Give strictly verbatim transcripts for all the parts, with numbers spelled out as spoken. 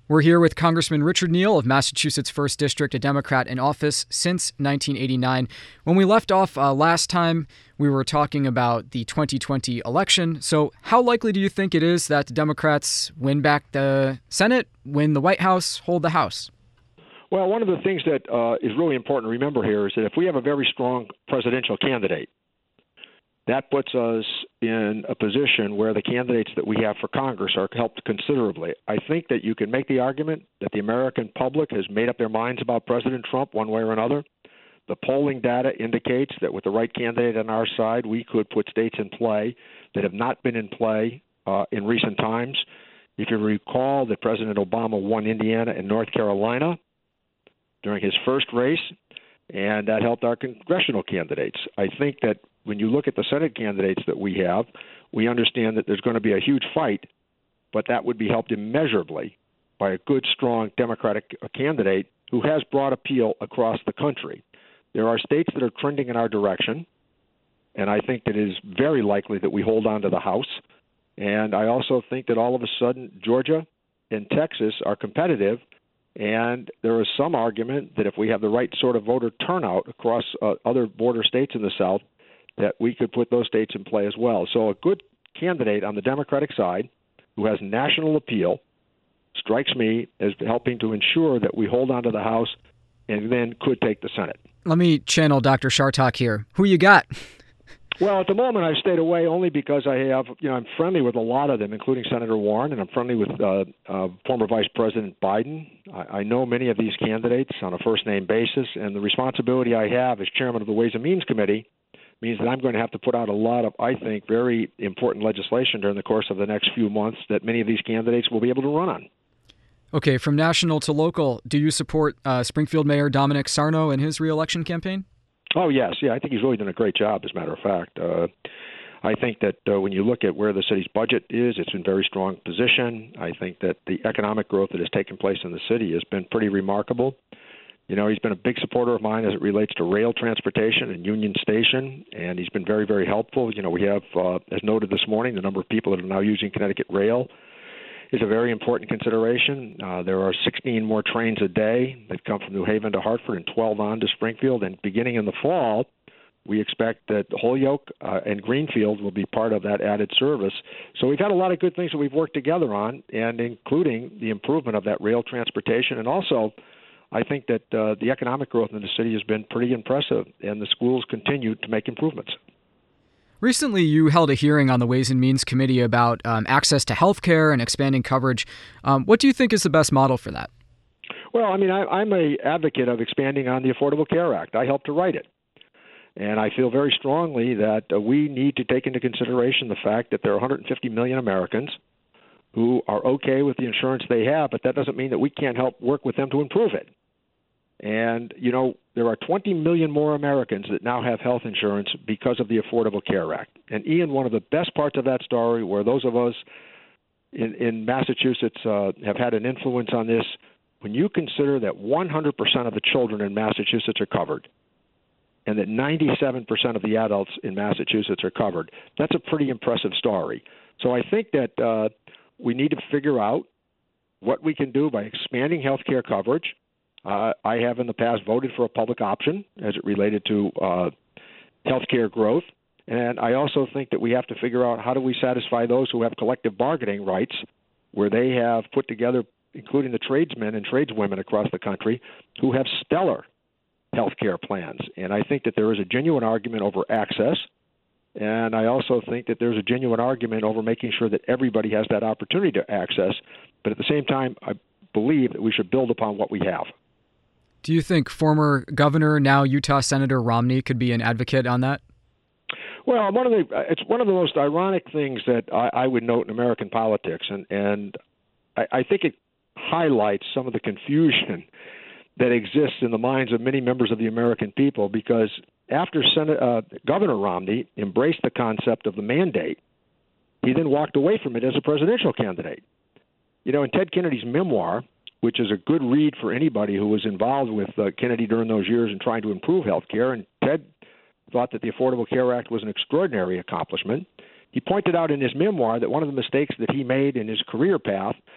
We're here with Congressman Richard Neal of Massachusetts' first District, a Democrat in office since nineteen eighty-nine. When we left off uh, last time, we were talking about the twenty twenty election. So how likely do you think it is that the Democrats win back the Senate, win the White House, hold the House? Well, one of the things that uh, is really important to remember here is that if we have a very strong presidential candidate, that puts us in a position where the candidates that we have for Congress are helped considerably. I think that you can make the argument that the American public has made up their minds about President Trump one way or another. The polling data indicates that with the right candidate on our side, we could put states in play that have not been in play uh, in recent times. If you recall that President Obama won Indiana and North Carolina during his first race, and that helped our congressional candidates. I think that when you look at the Senate candidates that we have, we understand that there's going to be a huge fight, but that would be helped immeasurably by a good, strong Democratic candidate who has broad appeal across the country. There are states that are trending in our direction, and I think that it is very likely that we hold on to the House. And I also think that all of a sudden Georgia and Texas are competitive, and there is some argument that if we have the right sort of voter turnout across uh, other border states in the South, that we could put those states in play as well. So a good candidate on the Democratic side who has national appeal strikes me as helping to ensure that we hold on to the House and then could take the Senate. Let me channel Doctor Shartok here. Who you got? Well, at the moment, I've stayed away only because I have, you know, I'm friendly with a lot of them, including Senator Warren, and I'm friendly with uh, uh, former Vice President Biden. I, I know many of these candidates on a first-name basis, and the responsibility I have as chairman of the Ways and Means Committee means that I'm going to have to put out a lot of, I think, very important legislation during the course of the next few months that many of these candidates will be able to run on. Okay, from national to local, do you support uh, Springfield Mayor Dominic Sarno and his reelection campaign? Oh, yes. Yeah, I think he's really done a great job, as a matter of fact. Uh, I think that uh, when you look at where the city's budget is, it's in very strong position. I think that the economic growth that has taken place in the city has been pretty remarkable. You know, he's been a big supporter of mine as it relates to rail transportation and Union Station, and he's been very, very helpful. You know, we have, uh, as noted this morning, the number of people that are now using Connecticut Rail is a very important consideration. Uh, there are sixteen more trains a day that come from New Haven to Hartford and twelve on to Springfield. And beginning in the fall, we expect that Holyoke uh, and Greenfield will be part of that added service. So we've had a lot of good things that we've worked together on, and including the improvement of that rail transportation. And also, I think that uh, the economic growth in the city has been pretty impressive, and the schools continue to make improvements. Recently, you held a hearing on the Ways and Means Committee about um, access to health care and expanding coverage. Um, what do you think is the best model for that? Well, I mean, I, I'm an advocate of expanding on the Affordable Care Act. I helped to write it. And I feel very strongly that uh, we need to take into consideration the fact that there are one hundred fifty million Americans who are okay with the insurance they have, but that doesn't mean that we can't help work with them to improve it. And, you know, there are twenty million more Americans that now have health insurance because of the Affordable Care Act. And, Ian, one of the best parts of that story, where those of us in, in Massachusetts uh, have had an influence on this, when you consider that one hundred percent of the children in Massachusetts are covered and that ninety-seven percent of the adults in Massachusetts are covered, that's a pretty impressive story. So I think that uh, we need to figure out what we can do by expanding health care coverage. Uh, I have in the past voted for a public option as it related to uh, health care growth. And I also think that we have to figure out how do we satisfy those who have collective bargaining rights, where they have put together, including the tradesmen and tradeswomen across the country, who have stellar health care plans. And I think that there is a genuine argument over access. And I also think that there's a genuine argument over making sure that everybody has that opportunity to access. But at the same time, I believe that we should build upon what we have. Do you think former Governor, now Utah Senator Romney, could be an advocate on that? Well, one of the it's one of the most ironic things that I, I would note in American politics, and and I, I think it highlights some of the confusion that exists in the minds of many members of the American people. Because after Senate, uh, Governor Romney embraced the concept of the mandate, he then walked away from it as a presidential candidate. You know, in Ted Kennedy's memoir, which is a good read for anybody who was involved with uh, Kennedy during those years in trying to improve health care. And Ted thought that the Affordable Care Act was an extraordinary accomplishment. He pointed out in his memoir that one of the mistakes that he made in his career path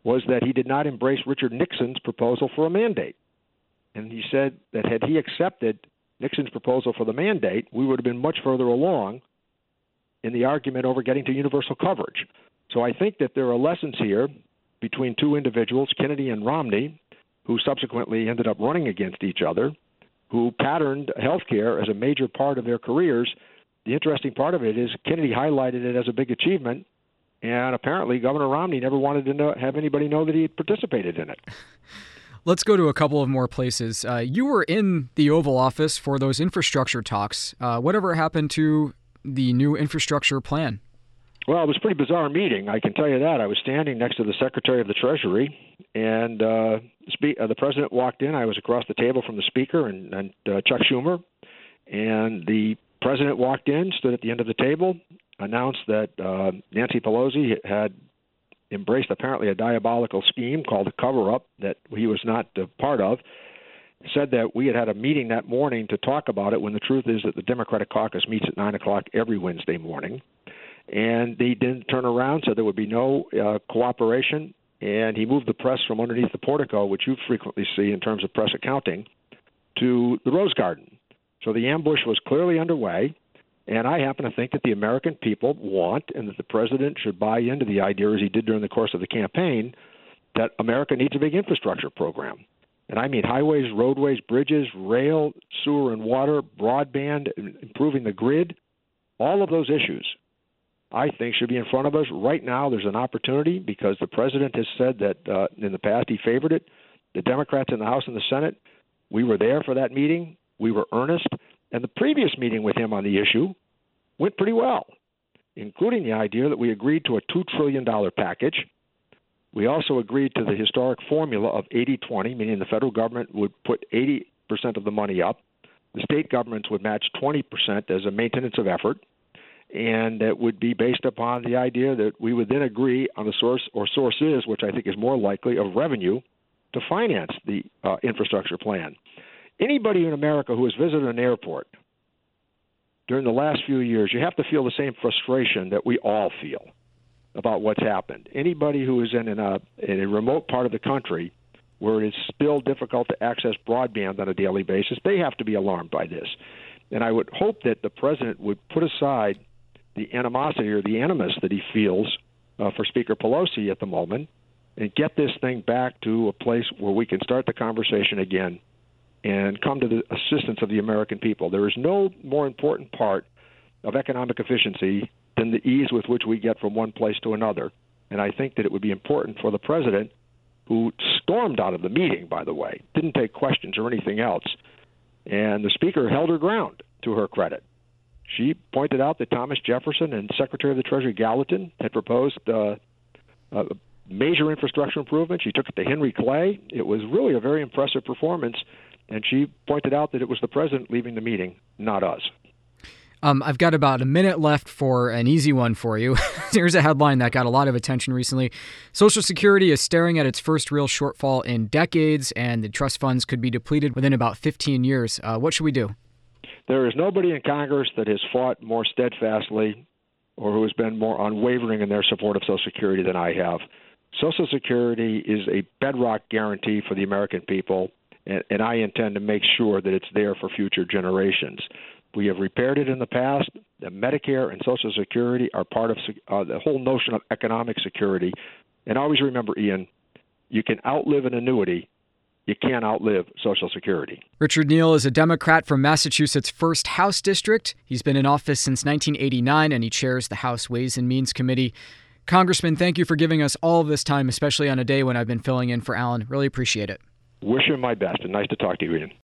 was that he did not embrace Richard Nixon's proposal for a mandate. And he said that had he accepted Nixon's proposal for the mandate, we would have been much further along in the argument over getting to universal coverage. So I think that there are lessons here between two individuals, Kennedy and Romney, who subsequently ended up running against each other, who patterned health care as a major part of their careers. The interesting part of it is Kennedy highlighted it as a big achievement, and apparently Governor Romney never wanted to know, have anybody know that he had participated in it. Let's go to a couple of more places. Uh, you were in the Oval Office for those infrastructure talks. Uh, whatever happened to the new infrastructure plan? Well, it was a pretty bizarre meeting, I can tell you that. I was standing next to the Secretary of the Treasury, and uh, spe- uh, the President walked in. I was across the table from the Speaker and, and uh, Chuck Schumer, and the President walked in, stood at the end of the table, announced that uh, Nancy Pelosi had embraced apparently a diabolical scheme called a cover-up that he was not a part of, said that we had had a meeting that morning to talk about it when the truth is that the Democratic caucus meets at nine o'clock every Wednesday morning. And he didn't turn around, said there would be no uh, cooperation, and he moved the press from underneath the portico, which you frequently see in terms of press accounting, to the Rose Garden. So the ambush was clearly underway, and I happen to think that the American people want and that the president should buy into the idea, as he did during the course of the campaign, that America needs a big infrastructure program. And I mean highways, roadways, bridges, rail, sewer and water, broadband, improving the grid, all of those issues I think should be in front of us. Right now, there's an opportunity because the president has said that uh, in the past he favored it. The Democrats in the House and the Senate, we were there for that meeting. We were earnest. And the previous meeting with him on the issue went pretty well, including the idea that we agreed to a two trillion dollars package. We also agreed to the historic formula of eighty twenty, meaning the federal government would put eighty percent of the money up. The state governments would match twenty percent as a maintenance of effort. And that would be based upon the idea that we would then agree on the source or sources, which I think is more likely, of revenue to finance the uh, infrastructure plan. Anybody in America who has visited an airport during the last few years, you have to feel the same frustration that we all feel about what's happened. Anybody who is in, in, a, in a remote part of the country where it is still difficult to access broadband on a daily basis, they have to be alarmed by this. And I would hope that the president would put aside the animosity or the animus that he feels uh, for Speaker Pelosi at the moment and get this thing back to a place where we can start the conversation again and come to the assistance of the American people. There is no more important part of economic efficiency than the ease with which we get from one place to another. And I think that it would be important for the president, who stormed out of the meeting, by the way, didn't take questions or anything else, and the Speaker held her ground, to her credit. She pointed out that Thomas Jefferson and Secretary of the Treasury Gallatin had proposed uh, a major infrastructure improvement. She took it to Henry Clay. It was really a very impressive performance, and she pointed out that it was the president leaving the meeting, not us. Um, I've got about a minute left for an easy one for you. Here's a headline that got a lot of attention recently. Social Security is staring at its first real shortfall in decades, and the trust funds could be depleted within about fifteen years. Uh, what should we do? There is nobody in Congress that has fought more steadfastly or who has been more unwavering in their support of Social Security than I have. Social Security is a bedrock guarantee for the American people, and, and I intend to make sure that it's there for future generations. We have repaired it in the past. Medicare and Social Security are part of uh, the whole notion of economic security. And always remember, Ian, you can outlive an annuity. You can't outlive Social Security. Richard Neal is a Democrat from Massachusetts' first House District. He's been in office since nineteen eighty-nine, and he chairs the House Ways and Means Committee. Congressman, thank you for giving us all of this time, especially on a day when I've been filling in for Alan. Really appreciate it. Wish him my best, and nice to talk to you, Ian.